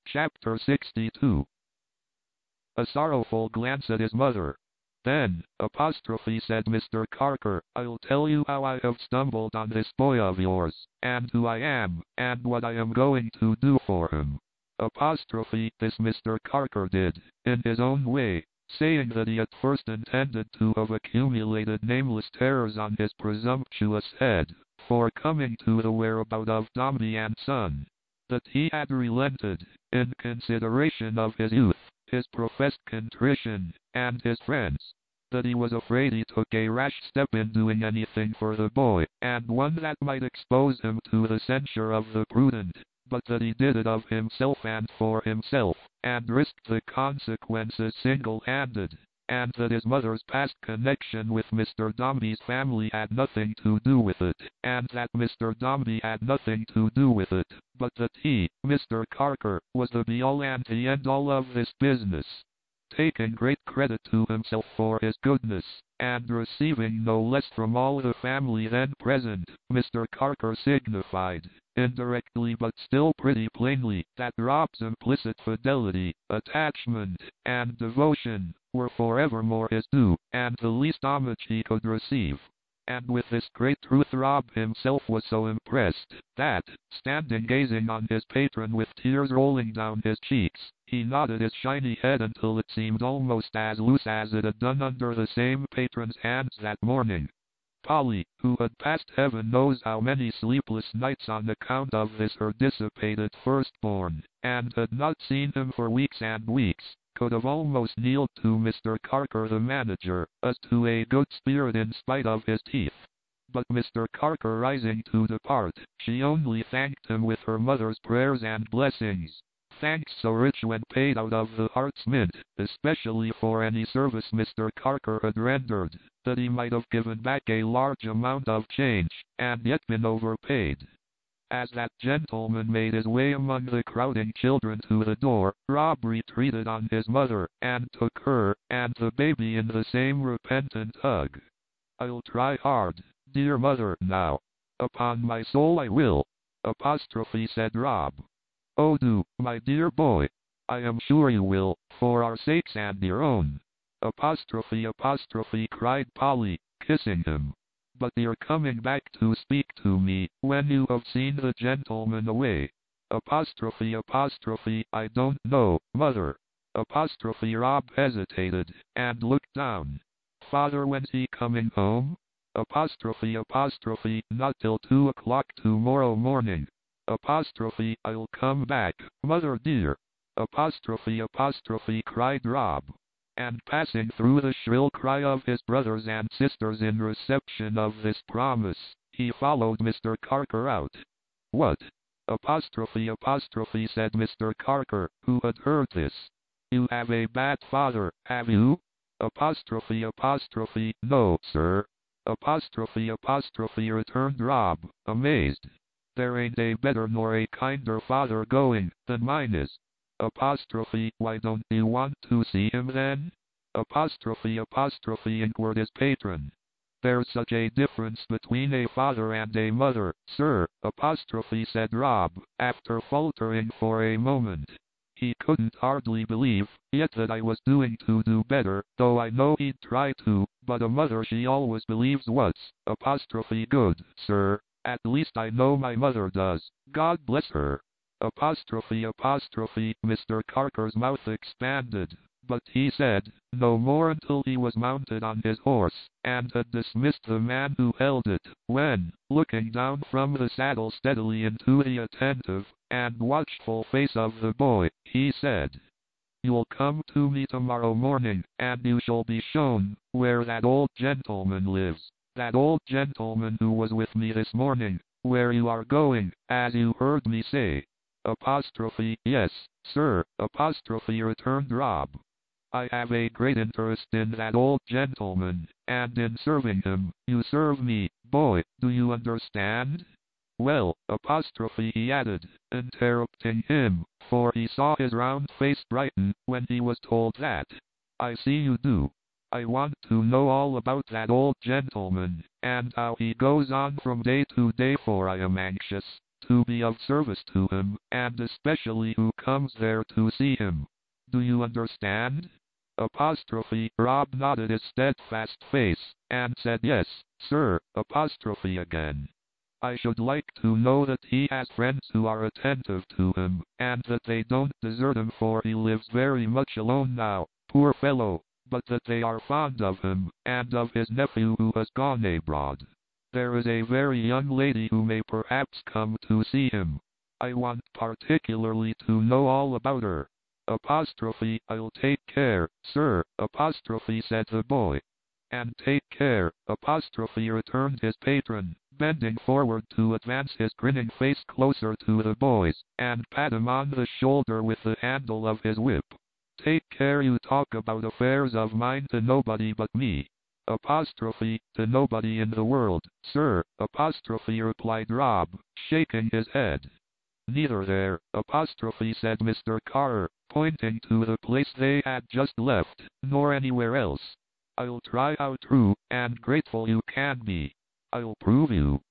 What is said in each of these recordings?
Chapter 62. A sorrowful glance at his mother. Then, said Mr. Carker, I'll tell you how I have stumbled on this boy of yours, and who I am, and what I am going to do for him. This Mr. Carker did, in his own way, saying that he at first intended to have accumulated nameless terrors on his presumptuous head, for coming to the whereabout of Dombey and Son. That he had relented, in consideration of his youth, his professed contrition, and his friends. That he was afraid he took a rash step in doing anything for the boy, and one that might expose him to the censure of the prudent, but that he did it of himself and for himself, and risked the consequences single-handed, and that his mother's past connection with Mr. Dombey's family had nothing to do with it, and that Mr. Dombey had nothing to do with it, but that he, Mr. Carker, was the be-all and the end-all of this business, taking great credit to himself for his goodness, and receiving no less from all the family then present. Mr. Carker signified, indirectly but still pretty plainly, that Rob's implicit fidelity, attachment, and devotion were forevermore his due, and the least homage he could receive. And with this great truth Rob himself was so impressed, that, standing gazing on his patron with tears rolling down his cheeks, he nodded his shiny head until it seemed almost as loose as it had done under the same patron's hands that morning. Polly, who had passed heaven knows how many sleepless nights on account of this her dissipated firstborn, and had not seen him for weeks and weeks, could have almost kneeled to Mr. Carker the manager, as to a good spirit in spite of his teeth. But Mr. Carker rising to depart, she only thanked him with her mother's prayers and blessings. Thanks so rich when paid out of the heart's mint, especially for any service Mr. Carker had rendered, that he might have given back a large amount of change, and yet been overpaid. As that gentleman made his way among the crowding children to the door, Rob retreated on his mother, and took her, and the baby in the same repentant hug. I'll try hard, dear mother, now. Upon my soul I will, said Rob. Oh do, my dear boy. I am sure you will, for our sakes and your own. Cried Polly, kissing him. But you're coming back to speak to me, when you have seen the gentleman away. I don't know, mother. Rob hesitated, and looked down. Father, when's he coming home? Not till 2 o'clock tomorrow morning. I'll come back, mother dear. Cried Rob. And passing through the shrill cry of his brothers and sisters in reception of this promise, he followed Mr. Carker out. What? Said Mr. Carker, who had heard this. You have a bad father, have you? No, sir. Returned Rob, amazed. There ain't a better nor a kinder father going than mine is. Why don't you want to see him then? Inquired his patron. There's such a difference between a father and a mother, sir, said Rob, after faltering for a moment. He couldn't hardly believe, yet that I was doing to do better, though I know he'd try to, but a mother she always believes what's, good, sir, at least I know my mother does, God bless her. Mr. Carker's mouth expanded, but he said no more until he was mounted on his horse, and had dismissed the man who held it, when, looking down from the saddle steadily into the attentive and watchful face of the boy, he said, You'll come to me tomorrow morning, and you shall be shown where that old gentleman lives, that old gentleman who was with me this morning, where you are going, as you heard me say. Yes, sir, returned Rob. I have a great interest in that old gentleman, and in serving him, you serve me, boy, do you understand? Well, he added, interrupting him, for he saw his round face brighten when he was told that. I see you do. I want to know all about that old gentleman, and how he goes on from day to day, for I am anxious to be of service to him, and especially who comes there to see him. Do you understand? Rob nodded his steadfast face, and said yes, sir, again. I should like to know that he has friends who are attentive to him, and that they don't desert him, for he lives very much alone now, poor fellow, but that they are fond of him, and of his nephew who has gone abroad. There is a very young lady who may perhaps come to see him. I want particularly to know all about her. I'll take care, sir, said the boy. And take care, returned his patron, bending forward to advance his grinning face closer to the boy's, and pat him on the shoulder with the handle of his whip. Take care you talk about affairs of mine to nobody but me. To nobody in the world, sir, replied Rob, shaking his head. Neither there, said Mr. Carter, pointing to the place they had just left, nor anywhere else. I'll try how true and grateful you can be. I'll prove you.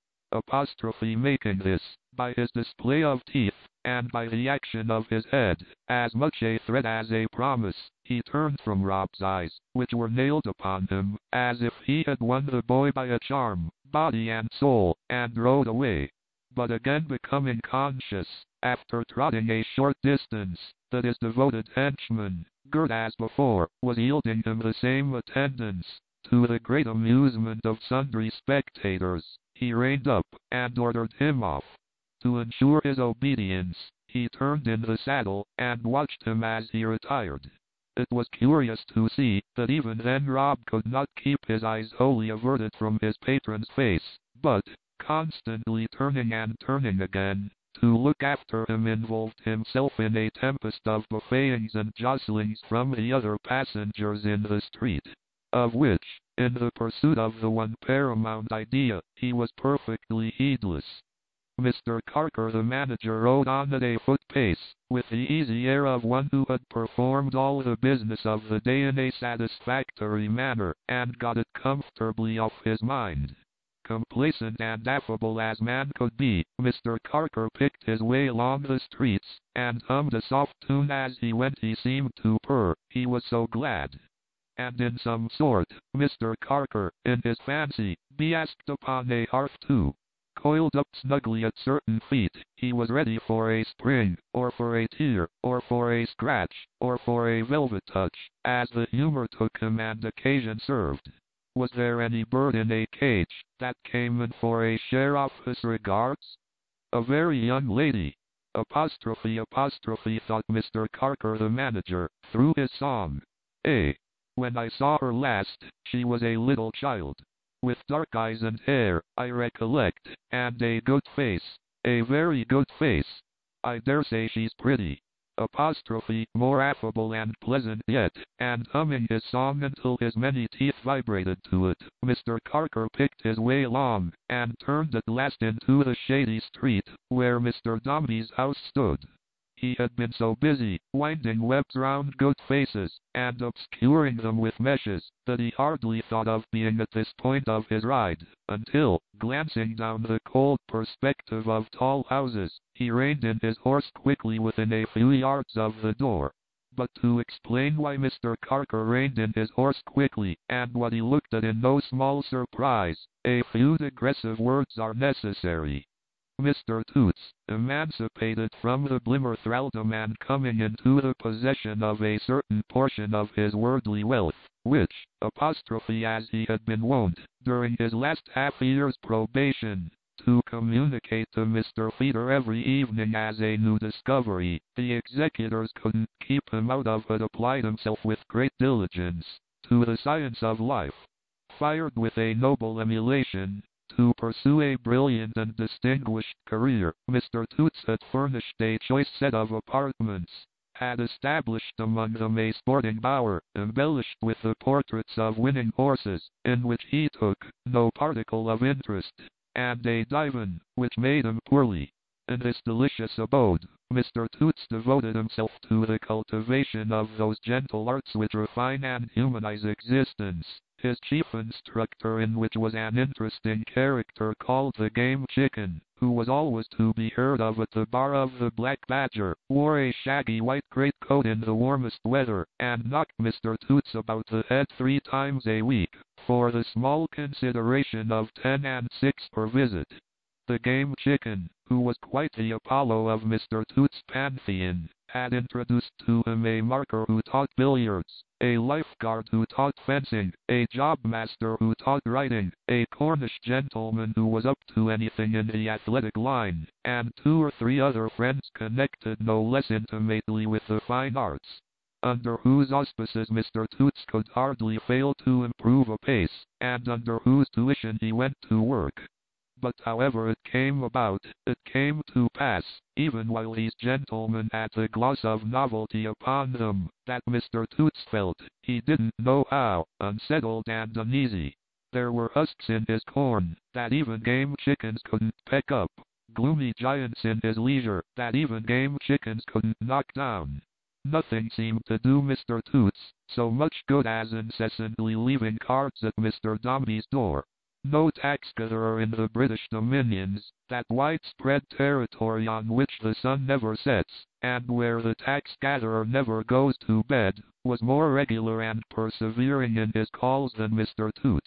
Making this, by his display of teeth, and by the action of his head, as much a threat as a promise, he turned from Rob's eyes, which were nailed upon him, as if he had won the boy by a charm, body and soul, and rode away. But again becoming conscious, after trotting a short distance, that his devoted henchman, Gert as before, was yielding him the same attendance, to the great amusement of sundry spectators, he reined up, and ordered him off. To ensure his obedience, he turned in the saddle, and watched him as he retired. It was curious to see that even then Rob could not keep his eyes wholly averted from his patron's face, but, constantly turning and turning again, to look after him, involved himself in a tempest of buffetings and jostlings from the other passengers in the street, of which, in the pursuit of the one paramount idea, he was perfectly heedless. Mr. Carker the manager rode on at a foot pace, with the easy air of one who had performed all the business of the day in a satisfactory manner, and got it comfortably off his mind. Complacent and affable as man could be, Mr. Carker picked his way along the streets, and hummed a soft tune as he went. He seemed to purr, he was so glad. And in some sort, Mr. Carker, in his fancy, basked upon a hearth too. Coiled up snugly at certain feet, he was ready for a spring, or for a tear, or for a scratch, or for a velvet touch, as the humor took him and occasion served. Was there any bird in a cage that came in for a share of his regards? A very young lady. Apostrophe, thought Mr. Carker the manager, through his song. When I saw her last, she was a little child, with dark eyes and hair, I recollect, and a good face, a very good face. I dare say she's pretty. More affable and pleasant yet, and humming his song until his many teeth vibrated to it, Mr. Carker picked his way along, and turned at last into the shady street, where Mr. Dombey's house stood. He had been so busy, winding webs round good faces, and obscuring them with meshes, that he hardly thought of being at this point of his ride, until, glancing down the cold perspective of tall houses, he reined in his horse quickly within a few yards of the door. But to explain why Mr. Carker reined in his horse quickly, and what he looked at in no small surprise, a few digressive words are necessary. Mr. Toots, emancipated from the Blimmer thraldom and coming into the possession of a certain portion of his worldly wealth, which, as he had been wont, during his last half-year's probation, to communicate to Mr. Feeder every evening as a new discovery, the executors couldn't keep him out of, had applied himself with great diligence to the science of life. Fired with a noble emulation to pursue a brilliant and distinguished career, Mr. Toots had furnished a choice set of apartments, had established among them a sporting bower, embellished with the portraits of winning horses, in which he took no particle of interest, and a divan, which made him poorly. In this delicious abode, Mr. Toots devoted himself to the cultivation of those gentle arts which refine and humanize existence, his chief instructor in which was an interesting character called the Game Chicken, who was always to be heard of at the bar of the Black Badger, wore a shaggy white greatcoat in the warmest weather, and knocked Mr. Toots about the head 3 times a week, for the small consideration of 10 and 6 per visit. The game chicken, who was quite the Apollo of Mr. Toots' pantheon, had introduced to him a marker who taught billiards, a lifeguard who taught fencing, a job master who taught writing, a Cornish gentleman who was up to anything in the athletic line, and 2 or 3 other friends connected no less intimately with the fine arts, under whose auspices Mr. Toots could hardly fail to improve apace, and under whose tuition he went to work. But however it came about, it came to pass, even while these gentlemen had the gloss of novelty upon them, that Mr. Toots felt, he didn't know how, unsettled and uneasy. There were husks in his corn, that even game chickens couldn't peck up, gloomy giants in his leisure, that even game chickens couldn't knock down. Nothing seemed to do Mr. Toots so much good as incessantly leaving cards at Mr. Dombey's door. No tax-gatherer in the British dominions, that widespread territory on which the sun never sets, and where the tax-gatherer never goes to bed, was more regular and persevering in his calls than Mr. Toots.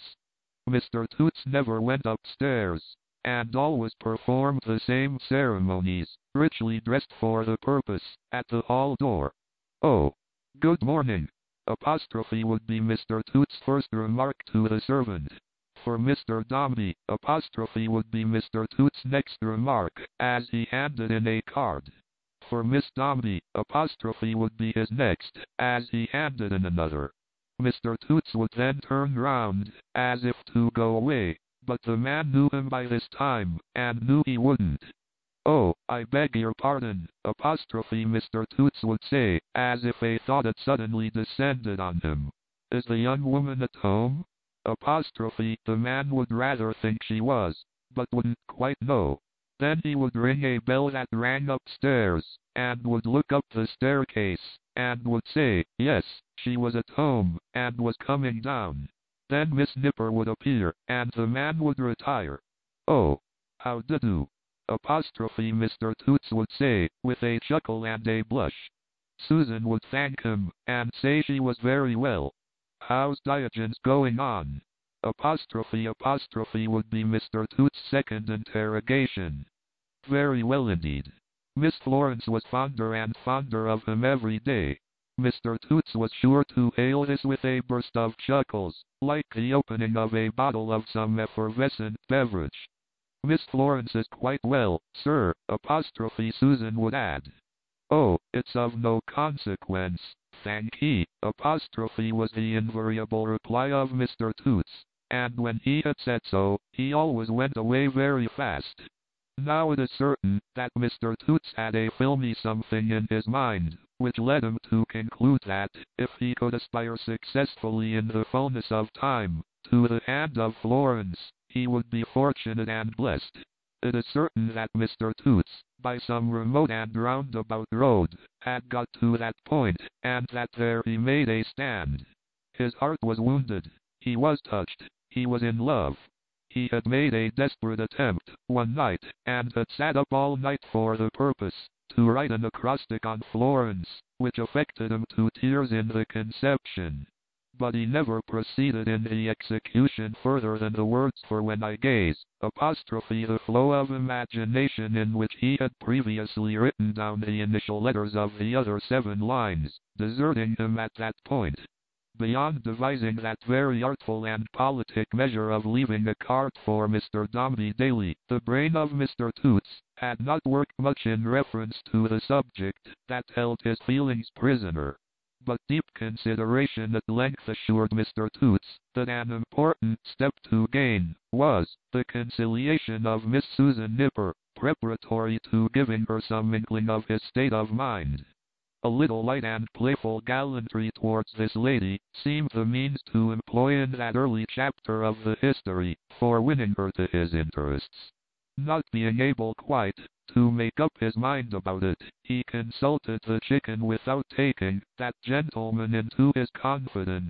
Mr. Toots never went upstairs, and always performed the same ceremonies, richly dressed for the purpose, at the hall door. "Oh, good morning," apostrophe would be Mr. Toots' first remark to the servant. For Mr. Dombey, apostrophe would be Mr. Toots' next remark, as he handed in a card. For Miss Dombey, apostrophe would be his next, as he handed in another. Mr. Toots would then turn round, as if to go away, but the man knew him by this time, and knew he wouldn't. "Oh, I beg your pardon," apostrophe Mr. Toots would say, as if a thought had suddenly descended on him. "Is the young woman at home?" Apostrophe, the man would rather think she was, but wouldn't quite know. Then he would ring a bell that rang upstairs, and would look up the staircase, and would say, yes, she was at home, and was coming down. Then Miss Nipper would appear, and the man would retire. "Oh, how do?" apostrophe Mr. Toots would say, with a chuckle and a blush. Susan would thank him, and say she was very well. "How's Diogenes going on?" Apostrophe would be Mr. Toots' second interrogation. "Very well indeed." Miss Florence was fonder and fonder of him every day. Mr. Toots was sure to hail this with a burst of chuckles, like the opening of a bottle of some effervescent beverage. "Miss Florence is quite well, sir," apostrophe Susan would add. "Oh, it's of no consequence, thank ye," apostrophe was the invariable reply of Mr. Toots, and when he had said so, he always went away very fast. Now it is certain that Mr. Toots had a filmy something in his mind, which led him to conclude that, if he could aspire successfully in the fullness of time, to the hand of Florence, he would be fortunate and blessed. It is certain that Mr. Toots, by some remote and roundabout road, had got to that point, and that there he made a stand. His heart was wounded. He was touched. He was in love. He had made a desperate attempt, one night, and had sat up all night for the purpose, to write an acrostic on Florence, which affected him to tears in the conception. But he never proceeded in the execution further than the words "for when I gaze," apostrophe the flow of imagination in which he had previously written down the initial letters of the other 7 lines, deserting him at that point. Beyond devising that very artful and politic measure of leaving a card for Mr. Dombey daily, the brain of Mr. Toots had not worked much in reference to the subject that held his feelings prisoner. But deep consideration at length assured Mr. Toots that an important step to gain was the conciliation of Miss Susan Nipper, preparatory to giving her some inkling of his state of mind. A little light and playful gallantry towards this lady seemed the means to employ in that early chapter of the history, for winning her to his interests. Not being able quite to make up his mind about it, he consulted the chicken without taking that gentleman into his confidence.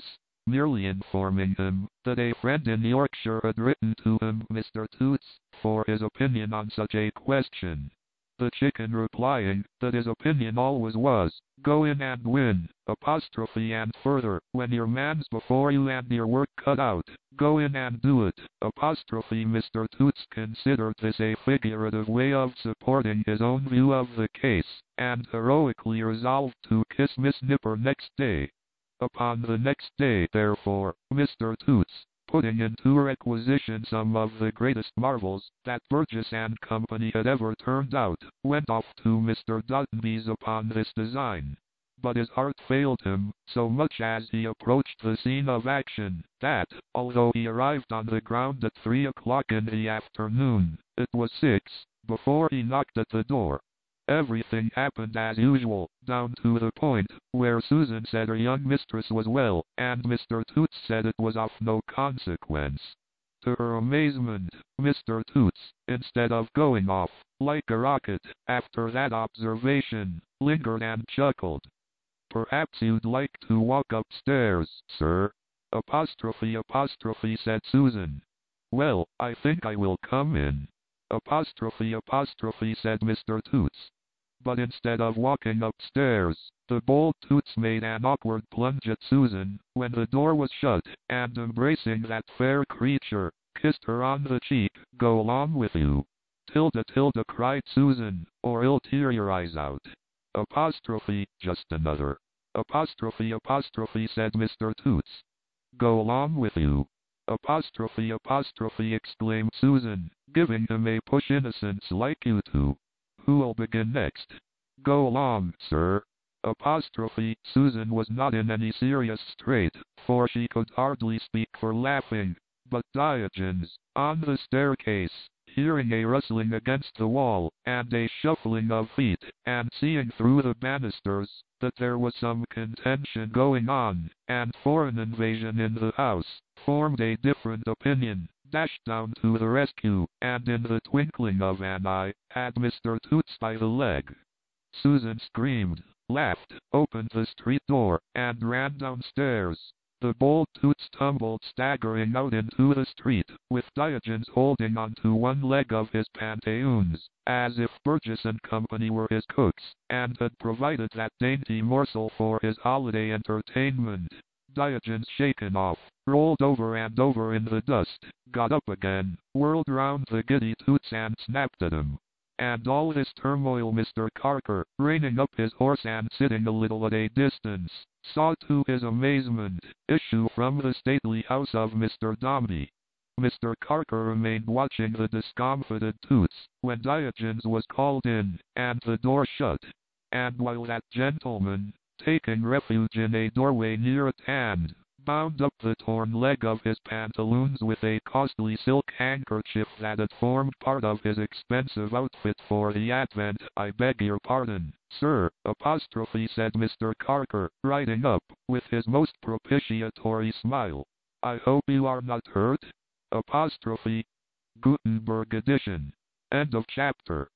merely informing him that a friend in Yorkshire had written to him, Mr. Toots, for his opinion on such a question. The chicken replying that his opinion always was, go in and win, and further, when your man's before you and your work cut out, go in and do it, Mr. Toots considered this a figurative way of supporting his own view of the case, and heroically resolved to kiss Miss Nipper next day. Upon the next day, therefore, Mr. Toots, putting into requisition some of the greatest marvels that Burgess and Company had ever turned out, went off to Mr. Dotonby's upon this design. But his heart failed him, so much as he approached the scene of action, that, although he arrived on the ground at 3 o'clock in the afternoon, it was 6 before he knocked at the door. Everything happened as usual, down to the point where Susan said her young mistress was well, and Mr. Toots said it was of no consequence. To her amazement, Mr. Toots, instead of going off, like a rocket, after that observation, lingered and chuckled. Perhaps you'd like to walk upstairs, sir? Said Susan. Well, I think I will come in. Said Mr. Toots. But instead of walking upstairs, the bold Toots made an awkward plunge at Susan, when the door was shut, and embracing that fair creature, kissed her on the cheek. Go along with you. Tilda, cried Susan, or I'll tear your eyes out. Just another. Said Mr. Toots. Go along with you. Exclaimed Susan, giving him a push. Innocents like you two. Who'll begin next? Go along, sir. Susan was not in any serious strait, for she could hardly speak for laughing, but Diogenes, on the staircase, hearing a rustling against the wall, and a shuffling of feet, and seeing through the banisters that there was some contention going on, and foreign invasion in the house, formed a different opinion, dashed down to the rescue, and in the twinkling of an eye, had Mr. Toots by the leg. Susan screamed, laughed, opened the street door, and ran downstairs. The bold Toots tumbled staggering out into the street, with Diogenes holding on to one leg of his pantaloons, as if Burgess and Company were his cooks, and had provided that dainty morsel for his holiday entertainment. Diogenes, shaken off, rolled over and over in the dust, got up again, whirled round the giddy Toots and snapped at him. And all this turmoil Mr. Carker, reining up his horse and sitting a little at a distance, saw to his amazement issue from the stately house of Mr. Dombey. Mr. Carker remained watching the discomfited Toots, when Diogenes was called in, and the door shut. And while that gentleman, taking refuge in a doorway near at hand, bound up the torn leg of his pantaloons with a costly silk handkerchief that had formed part of his expensive outfit for the advent. I beg your pardon, sir, said Mr. Carker, riding up, with his most propitiatory smile. I hope you are not hurt? Gutenberg edition. End of chapter.